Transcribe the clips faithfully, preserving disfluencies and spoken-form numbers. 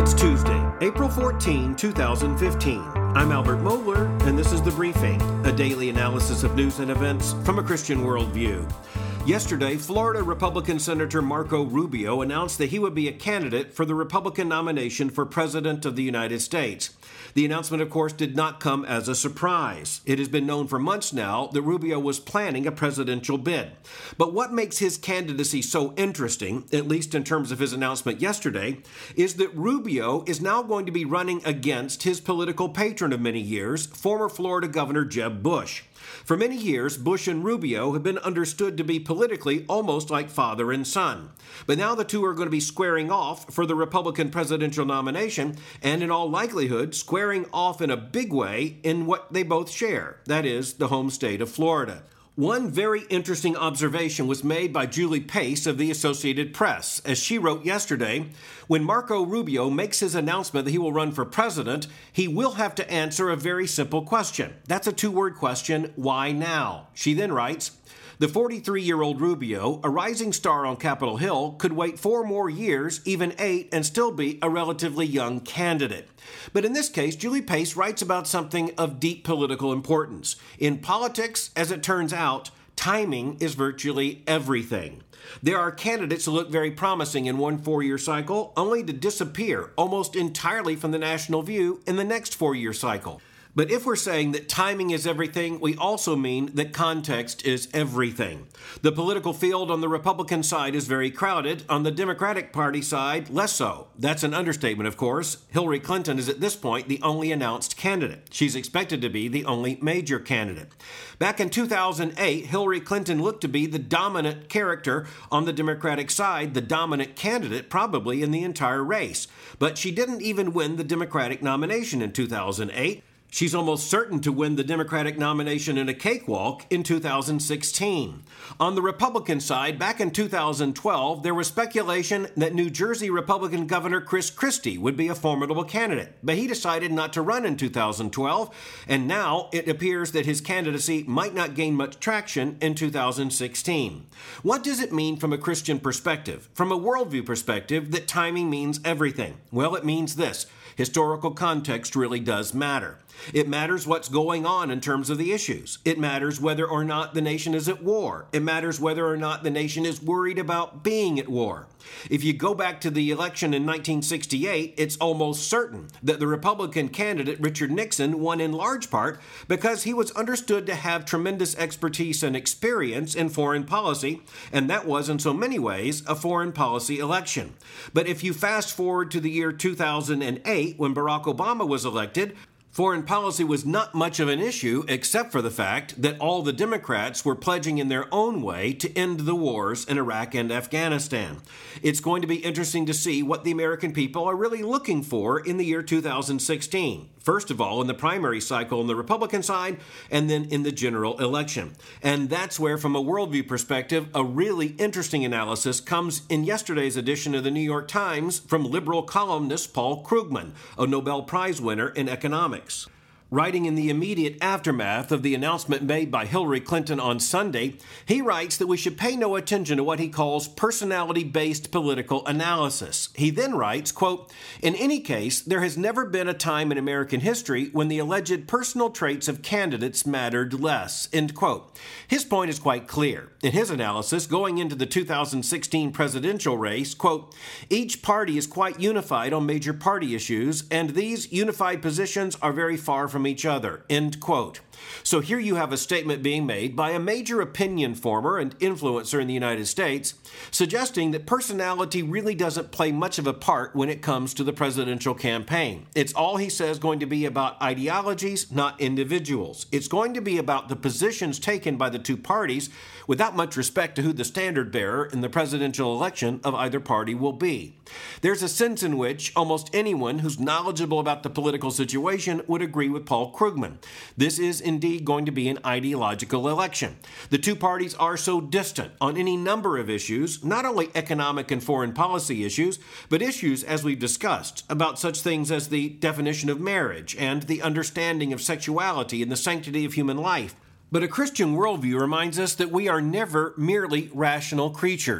It's Tuesday, April fourteenth, twenty fifteen. I'm Albert Mohler, and this is The Briefing, a daily analysis of news and events from a Christian worldview. Yesterday, Florida Republican Senator Marco Rubio announced that he would be a candidate for the Republican nomination for President of the United States. The announcement, of course, did not come as a surprise. It has been known for months now that Rubio was planning a presidential bid. But what makes his candidacy so interesting, at least in terms of his announcement yesterday, is that Rubio is now going to be running against his political patron of many years, former Florida Governor Jeb Bush. For many years, Bush and Rubio have been understood to be politically almost like father and son. But now the two are going to be squaring off for the Republican presidential nomination, and in all likelihood, squaring off in a big way in what they both share, that is, the home state of Florida. One very interesting observation was made by Julie Pace of the Associated Press. As she wrote yesterday, when Marco Rubio makes his announcement that he will run for president, he will have to answer a very simple question. That's a two-word question, why now? She then writes, the forty-three-year-old Rubio, a rising star on Capitol Hill, could wait four more years, even eight, and still be a relatively young candidate. But in this case, Julie Pace writes about something of deep political importance. In politics, as it turns out, timing is virtually everything. There are candidates who look very promising in one four-year cycle, only to disappear almost entirely from the national view in the next four-year cycle. But if we're saying that timing is everything, we also mean that context is everything. The political field on the Republican side is very crowded. On the Democratic Party side, less so. That's an understatement, of course. Hillary Clinton is at this point the only announced candidate. She's expected to be the only major candidate. Back in two thousand eight, Hillary Clinton looked to be the dominant character on the Democratic side, the dominant candidate probably in the entire race. But she didn't even win the Democratic nomination in two thousand eight. She's almost certain to win the Democratic nomination in a cakewalk in two thousand sixteen. On the Republican side, back in two thousand twelve, there was speculation that New Jersey Republican Governor Chris Christie would be a formidable candidate, but he decided not to run in two thousand twelve, and now it appears that his candidacy might not gain much traction in two thousand sixteen. What does it mean from a Christian perspective, from a worldview perspective, that timing means everything? Well, it means this. Historical context really does matter. It matters what's going on in terms of the issues. It matters whether or not the nation is at war. It matters whether or not the nation is worried about being at war. If you go back to the election in nineteen sixty-eight, it's almost certain that the Republican candidate Richard Nixon won in large part because he was understood to have tremendous expertise and experience in foreign policy, and that was in so many ways a foreign policy election. But if you fast forward to the year two thousand eight, when Barack Obama was elected, foreign policy was not much of an issue except for the fact that all the Democrats were pledging in their own way to end the wars in Iraq and Afghanistan. It's going to be interesting to see what the American people are really looking for in the year two thousand sixteen. First of all, in the primary cycle on the Republican side, and then in the general election. And that's where, from a worldview perspective, a really interesting analysis comes in yesterday's edition of the New York Times from liberal columnist Paul Krugman, a Nobel Prize winner in economics. Writing in the immediate aftermath of the announcement made by Hillary Clinton on Sunday, he writes that we should pay no attention to what he calls personality-based political analysis. He then writes, quote, in any case, there has never been a time in American history when the alleged personal traits of candidates mattered less, end quote. His point is quite clear. In his analysis, going into the two thousand sixteen presidential race, quote, each party is quite unified on major party issues, and these unified positions are very far from from each other, end quote. So here you have a statement being made by a major opinion former and influencer in the United States, suggesting that personality really doesn't play much of a part when it comes to the presidential campaign. It's all, he says, going to be about ideologies, not individuals. It's going to be about the positions taken by the two parties without much respect to who the standard bearer in the presidential election of either party will be. There's a sense in which almost anyone who's knowledgeable about the political situation would agree with Paul Krugman. This is indeed going to be an ideological election. The two parties are so distant on any number of issues, not only economic and foreign policy issues, but issues, as we've discussed, about such things as the definition of marriage and the understanding of sexuality and the sanctity of human life. But a Christian worldview reminds us that we are never merely rational creatures.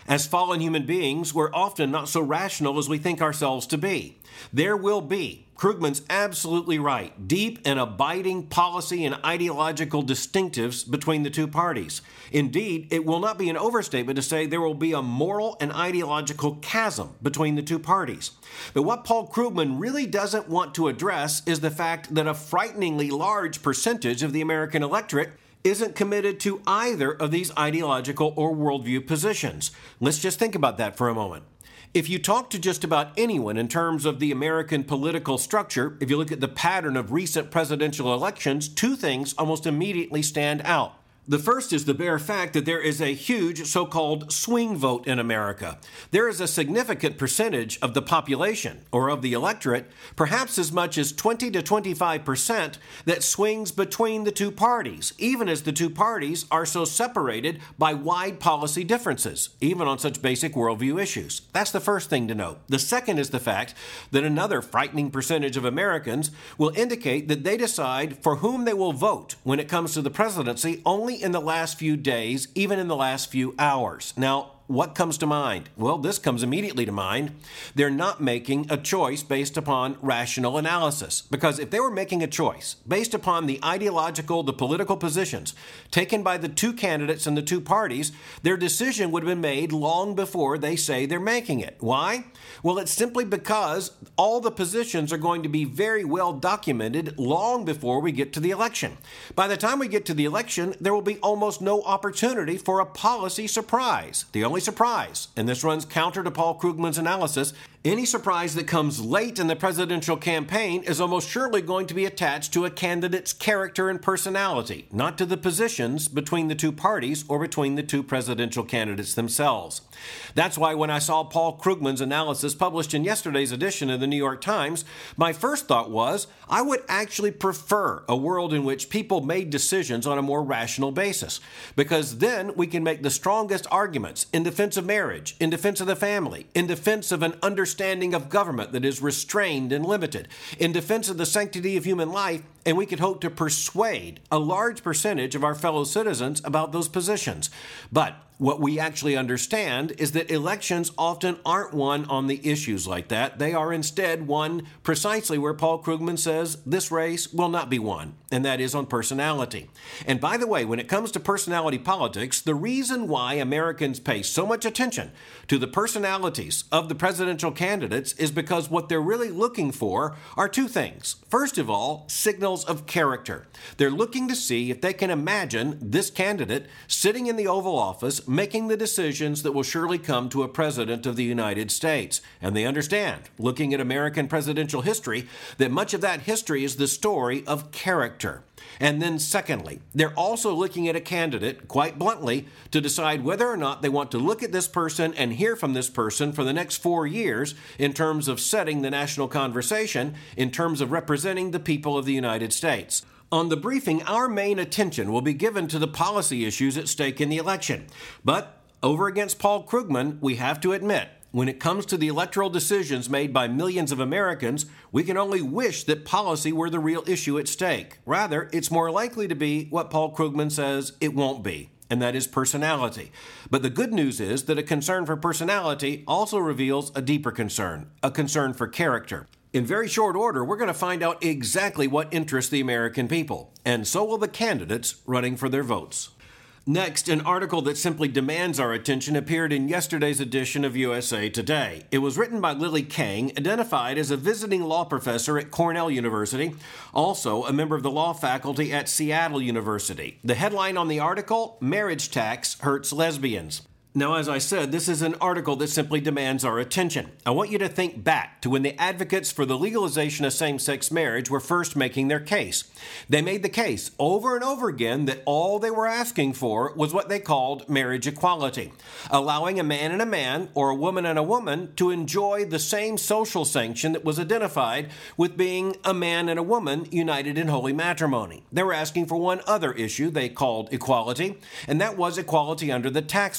As fallen human beings, we're often not so rational as we think ourselves to be. There will be, Krugman's absolutely right, deep and abiding policy and ideological distinctives between the two parties. Indeed, it will not be an overstatement to say there will be a moral and ideological chasm between the two parties. But what Paul Krugman really doesn't want to address is the fact that a frighteningly large percentage of the American electorate isn't committed to either of these ideological or worldview positions. Let's just think about that for a moment. If you talk to just about anyone in terms of the American political structure, if you look at the pattern of recent presidential elections, two things almost immediately stand out. The first is the bare fact that there is a huge so-called swing vote in America. There is a significant percentage of the population, or of the electorate, perhaps as much as twenty to twenty-five percent, that swings between the two parties, even as the two parties are so separated by wide policy differences, even on such basic worldview issues. That's the first thing to note. The second is the fact that another frightening percentage of Americans will indicate that they decide for whom they will vote when it comes to the presidency only in the last few days, even in the last few hours. Now, what comes to mind? Well, this comes immediately to mind. They're not making a choice based upon rational analysis. Because if they were making a choice based upon the ideological, the political positions taken by the two candidates and the two parties, their decision would have been made long before they say they're making it. Why? Well, it's simply because all the positions are going to be very well documented long before we get to the election. By the time we get to the election, there will be almost no opportunity for a policy surprise. The only surprise, and this runs counter to Paul Krugman's analysis, any surprise that comes late in the presidential campaign is almost surely going to be attached to a candidate's character and personality, not to the positions between the two parties or between the two presidential candidates themselves. That's why when I saw Paul Krugman's analysis published in yesterday's edition of the New York Times, my first thought was, I would actually prefer a world in which people made decisions on a more rational basis, because then we can make the strongest arguments in defense of marriage, in defense of the family, in defense of an understanding of government that is restrained and limited, in defense of the sanctity of human life, and we could hope to persuade a large percentage of our fellow citizens about those positions. But what we actually understand is that elections often aren't won on the issues like that. They are instead won precisely where Paul Krugman says this race will not be won, and that is on personality. And by the way, when it comes to personality politics, the reason why Americans pay so much attention to the personalities of the presidential candidates is because what they're really looking for are two things. First of all, signals of character. They're looking to see if they can imagine this candidate sitting in the Oval Office making the decisions that will surely come to a president of the United States. And they understand, looking at American presidential history, that much of that history is the story of character. And then secondly, they're also looking at a candidate, quite bluntly, to decide whether or not they want to look at this person and hear from this person for the next four years in terms of setting the national conversation, in terms of representing the people of the United States. On the briefing, our main attention will be given to the policy issues at stake in the election. But over against Paul Krugman, we have to admit, when it comes to the electoral decisions made by millions of Americans, we can only wish that policy were the real issue at stake. Rather, it's more likely to be what Paul Krugman says it won't be, and that is personality. But the good news is that a concern for personality also reveals a deeper concern, a concern for character. In very short order, we're going to find out exactly what interests the American people, and so will the candidates running for their votes. Next, an article that simply demands our attention appeared in yesterday's edition of U S A Today. It was written by Lily Kang, identified as a visiting law professor at Cornell University, also a member of the law faculty at Seattle University. The headline on the article, Marriage Tax Hurts Lesbians. Now, as I said, this is an article that simply demands our attention. I want you to think back to when the advocates for the legalization of same-sex marriage were first making their case. They made the case over and over again that all they were asking for was what they called marriage equality, allowing a man and a man or a woman and a woman to enjoy the same social sanction that was identified with being a man and a woman united in holy matrimony. They were asking for one other issue they called equality, and that was equality under the tax laws.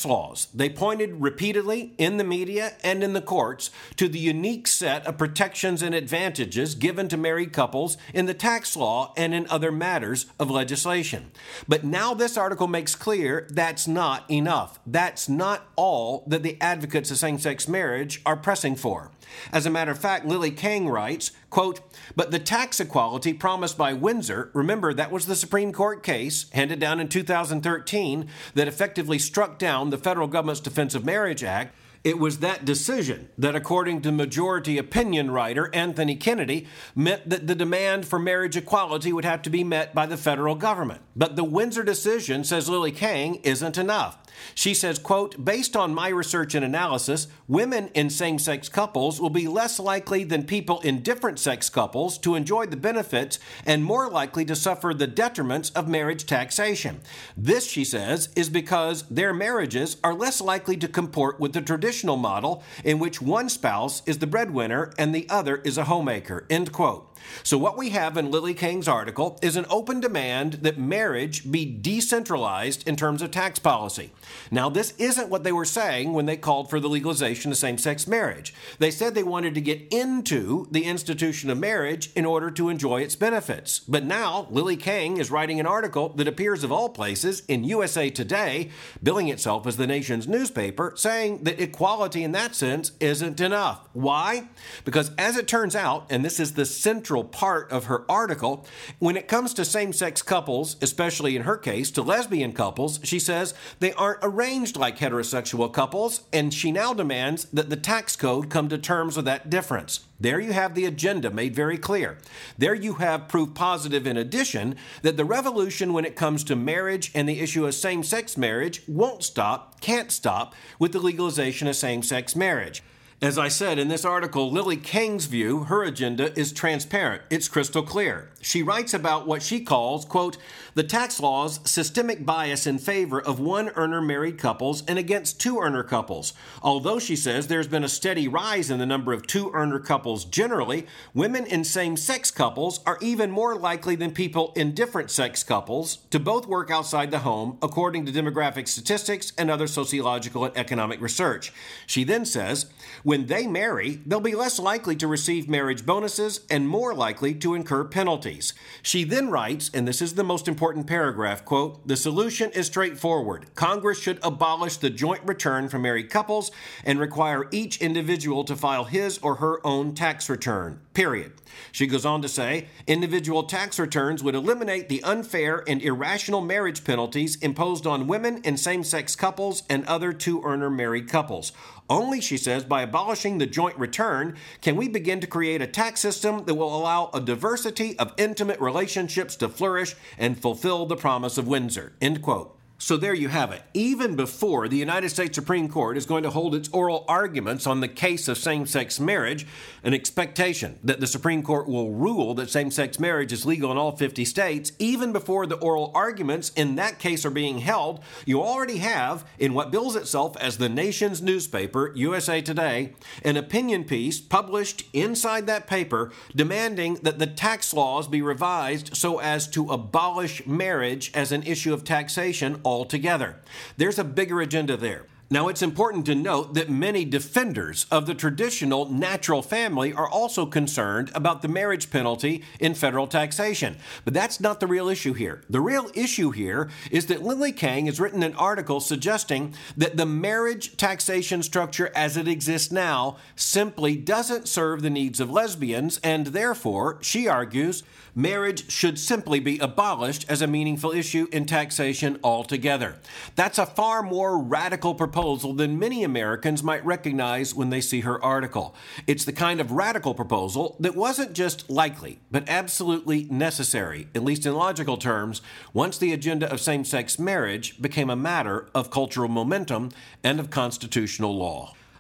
themselves. They pointed repeatedly in the media and in the courts to the unique set of protections and advantages given to married couples in the tax law and in other matters of legislation. But now this article makes clear that's not enough. That's not all that the advocates of same-sex marriage are pressing for. As a matter of fact, Lily Kang writes, quote, "But the tax equality promised by Windsor," remember that was the Supreme Court case handed down in two thousand thirteen that effectively struck down the federal government's Defense of Marriage Act. It was that decision that, according to majority opinion writer Anthony Kennedy, meant that the demand for marriage equality would have to be met by the federal government. But the Windsor decision, says Lily Kang, isn't enough. She says, quote, "Based on my research and analysis, women in same-sex couples will be less likely than people in different-sex couples to enjoy the benefits and more likely to suffer the detriments of marriage taxation. This," she says, "is because their marriages are less likely to comport with the traditional model in which one spouse is the breadwinner and the other is a homemaker," end quote. So what we have in Lily Kang's article is an open demand that marriage be decentralized in terms of tax policy. Now, this isn't what they were saying when they called for the legalization of same-sex marriage. They said they wanted to get into the institution of marriage in order to enjoy its benefits. But now, Lily Kang is writing an article that appears of all places in U S A Today, billing itself as the nation's newspaper, saying that equality in that sense isn't enough. Why? Because as it turns out, and this is the central part of her article, when it comes to same-sex couples, especially in her case, to lesbian couples, she says they aren't arranged like heterosexual couples, and she now demands that the tax code come to terms with that difference. There you have the agenda made very clear. There you have proof positive, in addition, that the revolution when it comes to marriage and the issue of same-sex marriage won't stop, can't stop, with the legalization of same-sex marriage. As I said in this article, Lily Kang's view, her agenda, is transparent. It's crystal clear. She writes about what she calls, quote, "the tax law's systemic bias in favor of one-earner married couples and against two-earner couples. Although," she says, "there's been a steady rise in the number of two-earner couples generally, women in same-sex couples are even more likely than people in different-sex couples to both work outside the home, according to demographic statistics and other sociological and economic research." She then says, "When they marry, they'll be less likely to receive marriage bonuses and more likely to incur penalties." She then writes, and this is the most important paragraph, quote, "The solution is straightforward. Congress should abolish the joint return for married couples and require each individual to file his or her own tax return, period." She goes on to say, "Individual tax returns would eliminate the unfair and irrational marriage penalties imposed on women in same-sex couples and other two-earner married couples. Only," she says, "by abolishing the joint return can we begin to create a tax system that will allow a diversity of intimate relationships to flourish and fulfill the promise of Windsor," end quote. So there you have it. Even before the United States Supreme Court is going to hold its oral arguments on the case of same-sex marriage, an expectation that the Supreme Court will rule that same-sex marriage is legal in all fifty states, even before the oral arguments in that case are being held, you already have, in what bills itself as the nation's newspaper, U S A Today, an opinion piece published inside that paper demanding that the tax laws be revised so as to abolish marriage as an issue of taxation altogether. There's a bigger agenda there. Now, it's important to note that many defenders of the traditional natural family are also concerned about the marriage penalty in federal taxation. But that's not the real issue here. The real issue here is that Lily Kang has written an article suggesting that the marriage taxation structure as it exists now simply doesn't serve the needs of lesbians, and therefore, she argues, marriage should simply be abolished as a meaningful issue in taxation altogether. That's a far more radical proposal than many Americans might recognize when they see her article. It's the kind of radical proposal that wasn't just likely, but absolutely necessary, at least in logical terms, once the agenda of same-sex marriage became a matter of cultural momentum and of constitutional law.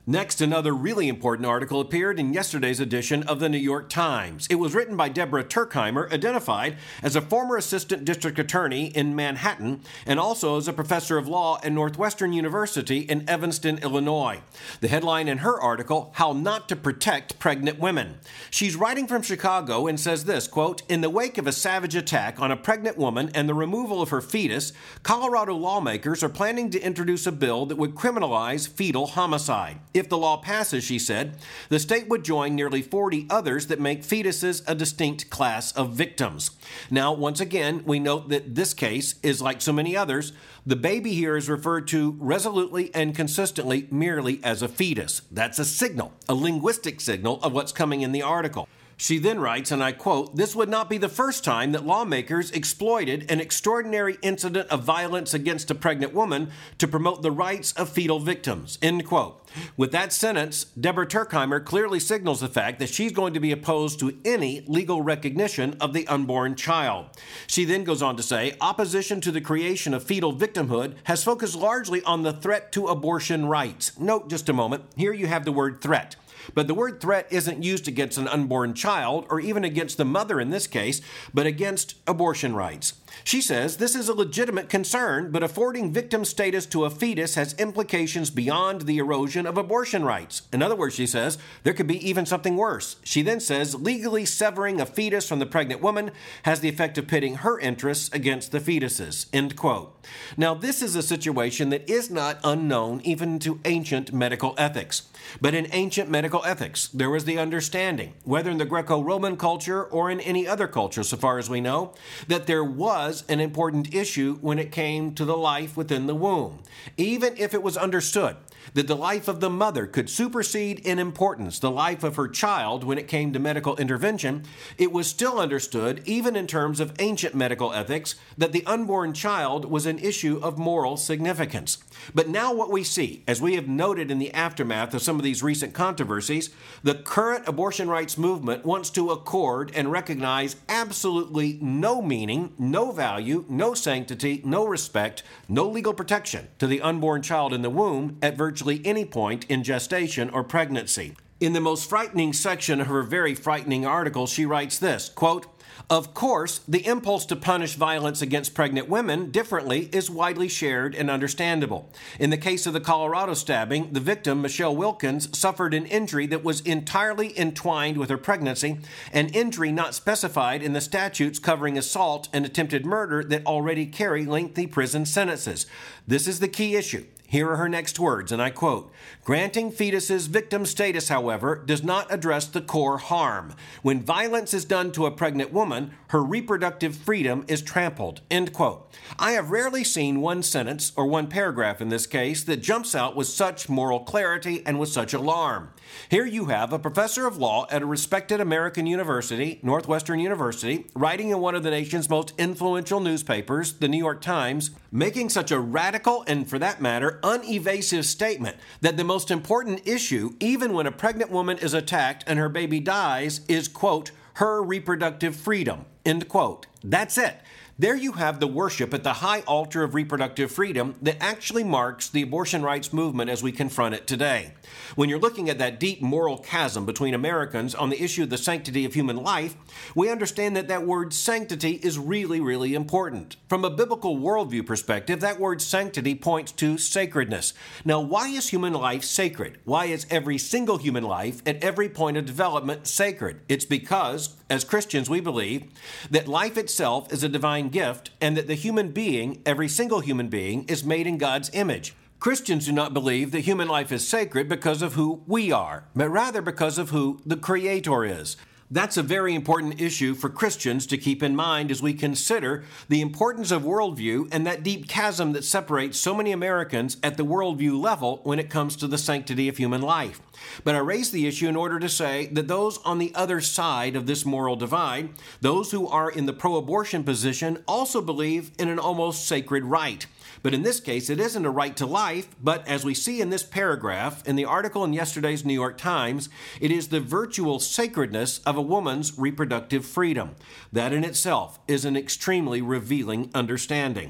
Next, another really important article appeared in yesterday's edition of the New York Times. It was written by Deborah Turkheimer, identified as a former assistant district attorney in Manhattan and also as a professor of law at Northwestern University in Evanston, Illinois. The headline in her article, How Not to Protect Pregnant Women. She's writing from Chicago and says this, quote, "In the wake of a savage attack on a pregnant woman and the removal of her fetus, Colorado lawmakers are planning to introduce a bill that would criminalize fetal homicide. If the law passes," she said, "the state would join nearly forty others that make fetuses a distinct class of victims." Now, once again, we note that this case is like so many others. The baby here is referred to resolutely and consistently merely as a fetus. That's a signal, a linguistic signal of what's coming in the article. She then writes, and I quote, "This would not be the first time that lawmakers exploited an extraordinary incident of violence against a pregnant woman to promote the rights of fetal victims," end quote. With that sentence, Deborah Turkheimer clearly signals the fact that she's going to be opposed to any legal recognition of the unborn child. She then goes on to say, opposition to the creation of fetal victimhood has focused largely on the threat to abortion rights. Note just a moment, here you have the word threat. But the word threat isn't used against an unborn child, or even against the mother in this case, but against abortion rights. She says this is a legitimate concern, but affording victim status to a fetus has implications beyond the erosion of abortion rights. In other words, she says, there could be even something worse. She then says legally severing a fetus from the pregnant woman has the effect of pitting her interests against the fetus's, end quote. Now, this is a situation that is not unknown even to ancient medical ethics. But in ancient medical ethics, there was the understanding, whether in the Greco-Roman culture or in any other culture, so far as we know, that there was an important issue when it came to the life within the womb. Even if it was understood that the life of the mother could supersede in importance the life of her child when it came to medical intervention, it was still understood, even in terms of ancient medical ethics, that the unborn child was an issue of moral significance. But now what we see, as we have noted in the aftermath of some of these recent controversies, the current abortion rights movement wants to accord and recognize absolutely no meaning, no value, no sanctity, no respect, no legal protection to the unborn child in the womb at virtually any point in gestation or pregnancy. In the most frightening section of her very frightening article, she writes this, quote, "Of course, the impulse to punish violence against pregnant women differently is widely shared and understandable. In the case of the Colorado stabbing, the victim, Michelle Wilkins, suffered an injury that was entirely entwined with her pregnancy, an injury not specified in the statutes covering assault and attempted murder that already carry lengthy prison sentences. This is the key issue. Here are her next words, and I quote, "Granting fetuses victim status, however, does not address the core harm. When violence is done to a pregnant woman, her reproductive freedom is trampled," end quote. I have rarely seen one sentence or one paragraph in this case that jumps out with such moral clarity and with such alarm. Here you have a professor of law at a respected American university, Northwestern University, writing in one of the nation's most influential newspapers, the New York Times, making such a radical and, for that matter, unevasive statement that the most important issue, even when a pregnant woman is attacked and her baby dies, is, quote, her reproductive freedom, end quote. That's it. There you have the worship at the high altar of reproductive freedom that actually marks the abortion rights movement as we confront it today. When you're looking at that deep moral chasm between Americans on the issue of the sanctity of human life, we understand that that word sanctity is really, really important. From a biblical worldview perspective, that word sanctity points to sacredness. Now, why is human life sacred? Why is every single human life at every point of development sacred? It's because, as Christians, we believe that life itself is a divine gift and that the human being, every single human being, is made in God's image. Christians do not believe that human life is sacred because of who we are, but rather because of who the Creator is. That's a very important issue for Christians to keep in mind as we consider the importance of worldview and that deep chasm that separates so many Americans at the worldview level when it comes to the sanctity of human life. But I raise the issue in order to say that those on the other side of this moral divide, those who are in the pro-abortion position, also believe in an almost sacred right. But in this case, it isn't a right to life, but as we see in this paragraph, in the article in yesterday's New York Times, it is the virtual sacredness of a woman's reproductive freedom. That in itself is an extremely revealing understanding.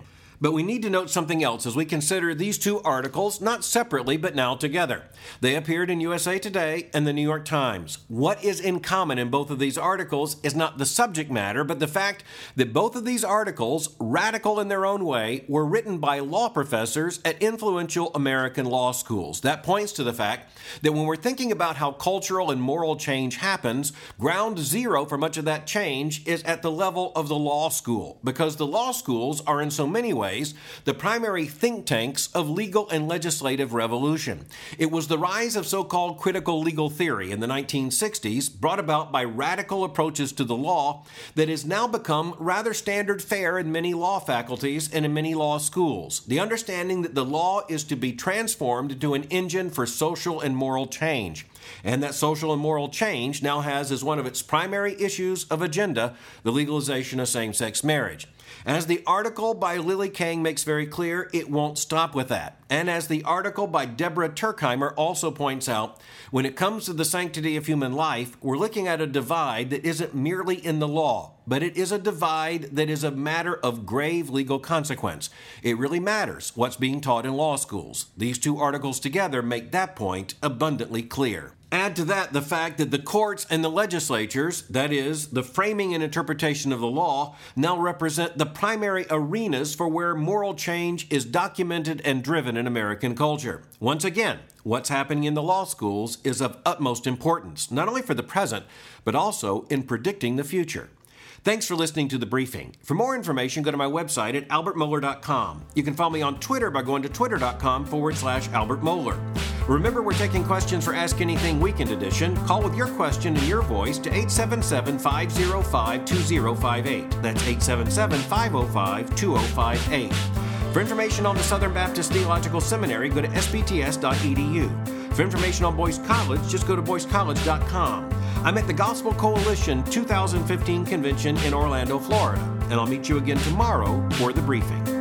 But we need to note something else as we consider these two articles, not separately, but now together. They appeared in U S A Today and the New York Times. What is in common in both of these articles is not the subject matter, but the fact that both of these articles, radical in their own way, were written by law professors at influential American law schools. That points to the fact that when we're thinking about how cultural and moral change happens, ground zero for much of that change is at the level of the law school, because the law schools are in so many ways the primary think tanks of legal and legislative revolution. It was the rise of so-called critical legal theory in the nineteen sixties, brought about by radical approaches to the law, that has now become rather standard fare in many law faculties and in many law schools. The understanding that the law is to be transformed into an engine for social and moral change. And that social and moral change now has as one of its primary issues of agenda the legalization of same-sex marriage. As the article by Lily Kang makes very clear, it won't stop with that. And as the article by Deborah Turkheimer also points out, when it comes to the sanctity of human life, we're looking at a divide that isn't merely in the law, but it is a divide that is a matter of grave legal consequence. It really matters what's being taught in law schools. These two articles together make that point abundantly clear. Add to that the fact that the courts and the legislatures, that is, the framing and interpretation of the law, now represent the primary arenas for where moral change is documented and driven in American culture. Once again, what's happening in the law schools is of utmost importance, not only for the present, but also in predicting the future. Thanks for listening to The Briefing. For more information, go to my website at albert mohler dot com. You can follow me on Twitter by going to twitter.com forward slash Albert Mohler. Remember, we're taking questions for Ask Anything Weekend Edition. Call with your question in your voice to eight seven seven, five oh five, two oh five eight. That's eight seven seven, five oh five, two oh five eight. For information on the Southern Baptist Theological Seminary, go to s b t s dot e d u. For information on Boyce College, just go to boyce college dot com. I'm at the Gospel Coalition two thousand fifteen convention in Orlando, Florida, and I'll meet you again tomorrow for The Briefing.